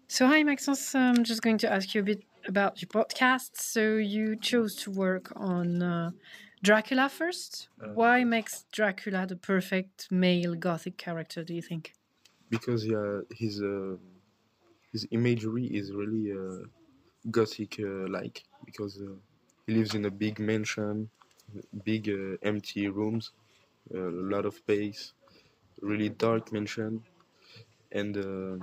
So, hi, Maxence. I'm just going to ask you a bit about your podcast. So, you chose to work on Dracula first. Why makes Dracula the perfect male gothic character, do you think? Because his imagery is really gothic like because he lives in a big mansion, big empty rooms, a lot of space, really dark mansion, and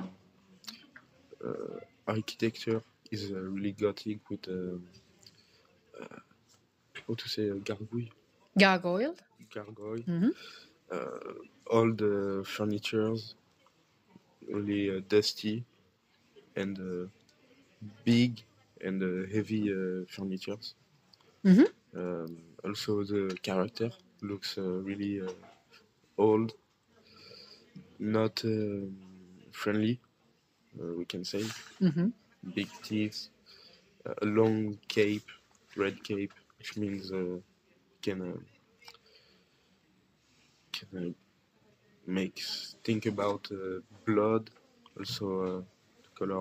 architecture is really gothic with how to say gargoyle. Gargoyle. Gargoyle. Mm-hmm. All the furnitures really dusty and big and heavy furnitures. Mm-hmm. Also, the character looks really old, not friendly, we can say. Mm-hmm. Big teeth, a long cape, red cape, which means can make think about blood. Also, the color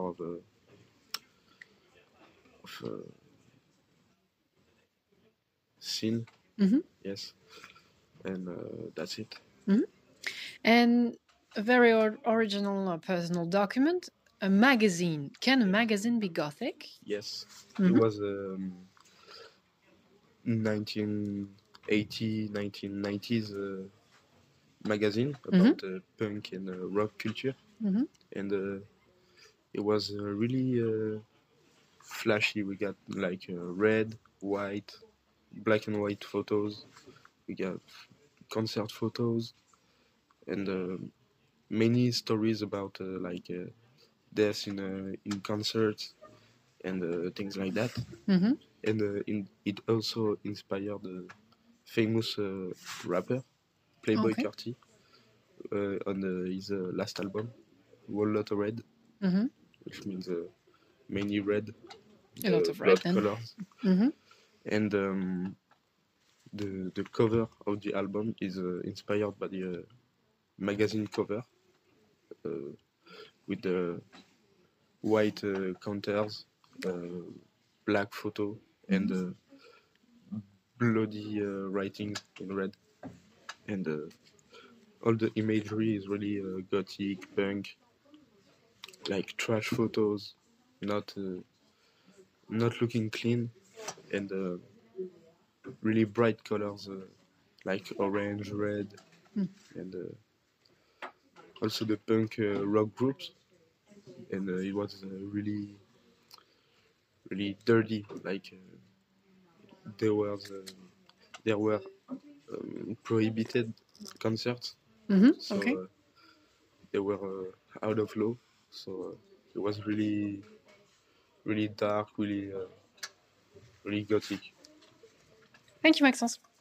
of sin. Mm-hmm. Yes, and that's it. Mm-hmm. And a very original personal document, a magazine. Can a magazine be gothic? Yes, Mm-hmm. it was 1980, 1990s magazine about punk and rock culture, Mm-hmm. and it was really flashy. We got like red, white, black and white photos. We got concert photos and many stories about like death in concerts and things like that. Mm-hmm. And it also inspired famous rapper Playboy Okay. Carti on his last album, Whole Lotta Red, Mm-hmm. which means many red, A lot of red blood then. colors. Mm-hmm. And the cover of the album is inspired by the magazine cover uh, with the white counters, black photo, and bloody writing in red. And all the imagery is really gothic, punk, like trash photos, not not looking clean, and really bright colors like orange, red, and also the punk rock groups. And it was really dirty. Like there were prohibited concerts, Mm-hmm. so Okay. they were out of law. So it was really dark, really gothic. Thank you, Maxence.